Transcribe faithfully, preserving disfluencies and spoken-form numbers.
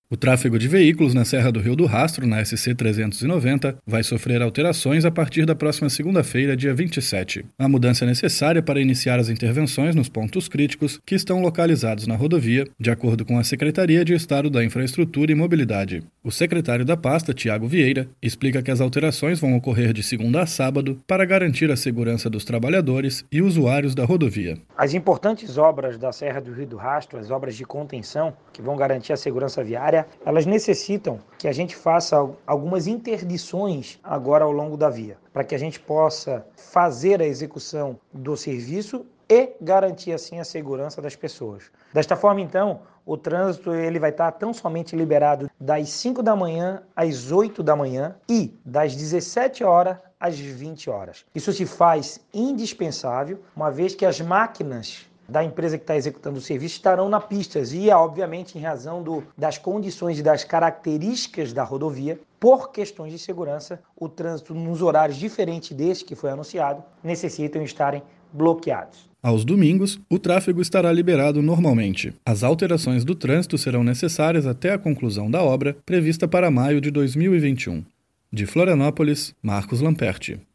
O tráfego de veículos na Serra do Rio do Rastro, na S C trezentos e noventa, vai sofrer alterações a partir da próxima segunda-feira, dia vinte e sete. A mudança é necessária para iniciar as intervenções nos pontos críticos que estão localizados na rodovia, de acordo com a Secretaria de Estado da Infraestrutura e Mobilidade. O secretário da pasta, Tiago Vieira, explica que as alterações vão ocorrer de segunda a sábado para garantir a segurança dos trabalhadores e usuários da rodovia. As importantes obras da Serra do Rio do Rastro, as obras de contenção, que vão garantir a segurança viária, elas necessitam que a gente faça algumas interdições agora ao longo da via, para que a gente possa fazer a execução do serviço e garantir assim a segurança das pessoas. Desta forma, então, o trânsito ele vai estar tão somente liberado das cinco da manhã às oito da manhã e das dezessete horas às vinte horas. Isso se faz indispensável, uma vez que as máquinas da empresa que está executando o serviço estarão na pista e, obviamente, em razão do, das condições e das características da rodovia, por questões de segurança, o trânsito nos horários diferentes deste que foi anunciado, necessitam estarem bloqueados. Aos domingos, o tráfego estará liberado normalmente. As alterações do trânsito serão necessárias até a conclusão da obra, prevista para maio de dois mil e vinte e um. De Florianópolis, Marcos Lamperti.